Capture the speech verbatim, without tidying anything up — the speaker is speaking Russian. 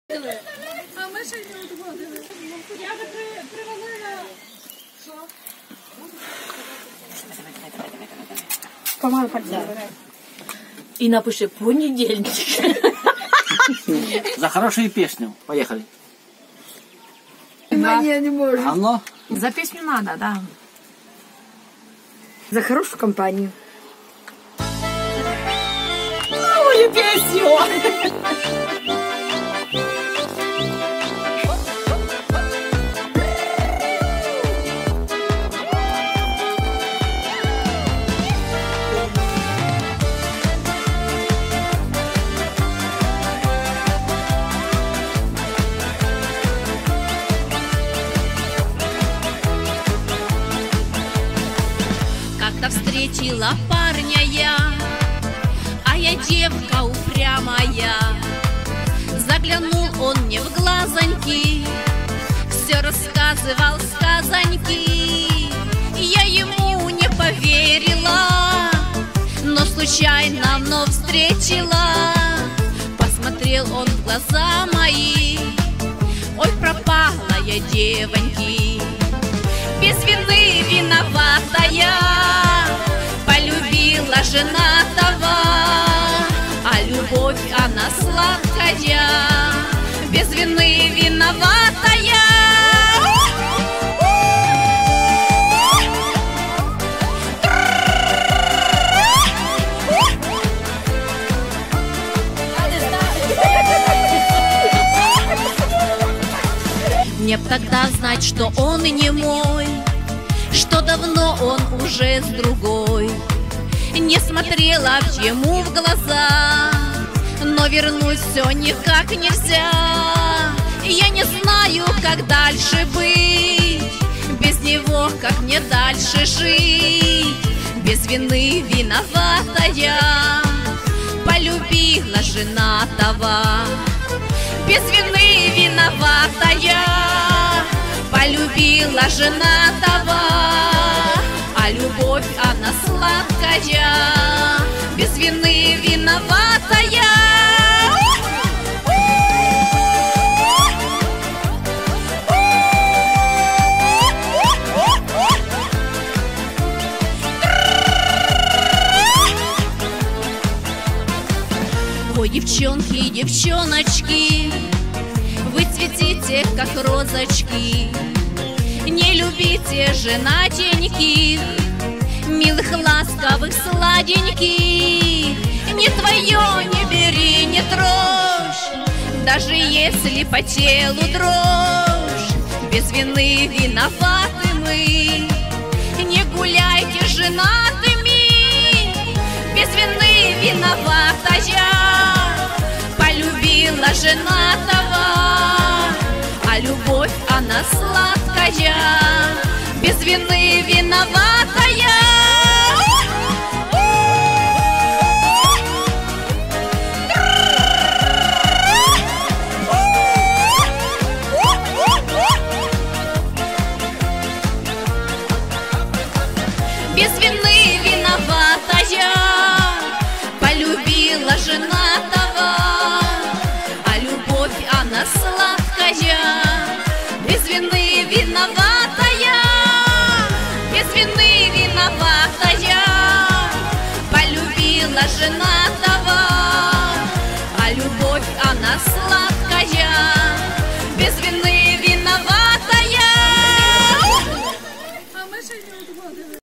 А ми ще не одводили. Я би привалила. Що? Помалу пальцем. И напиши понедельник. За хорошую песню. Поехали. Внимание не может. Оно? За песню надо, да. За хорошую компанию. Новую песню! Как-то встретила парня я, а я девка упрямая. Заглянул он мне в глазоньки, все рассказывал сказоньки. Я ему не поверила, но случайно вновь встретила. Посмотрел он в глаза мои, ой, пропала я девоньки. Без вины виноватая, полюбила женатого, а любовь она сладкая. Без вины виноватая. Мне б тогда знать, что он и не мой, что давно он уже с другой. Не смотрела б ему в глаза, но вернуть все никак нельзя. Я не знаю, как дальше быть, без него как мне дальше жить. Без вины виноватая, полюбила женатого. Без вины виноватая, полюбила женатого, а любовь она сладкая. Без вины виноватая. Ой, девчонки, девчоночки, вы цветите, как розочки. Не любите женатеньких, милых, ласковых, сладеньких. Не твое не бери, не трожь, даже если по телу дрожь. Без вины виноваты мы, не гуляйте с женатыми. Без вины виноватая, полюбила женатого, а любовь она сладкая. Без вины виноватая. Без вины виноватая, полюбила женатого, а любовь она сладкая. Без вины виноватая, без вины виноватая, полюбила женатого, а любовь она сладкая. Без вины виноватая. А ми ще не одводили.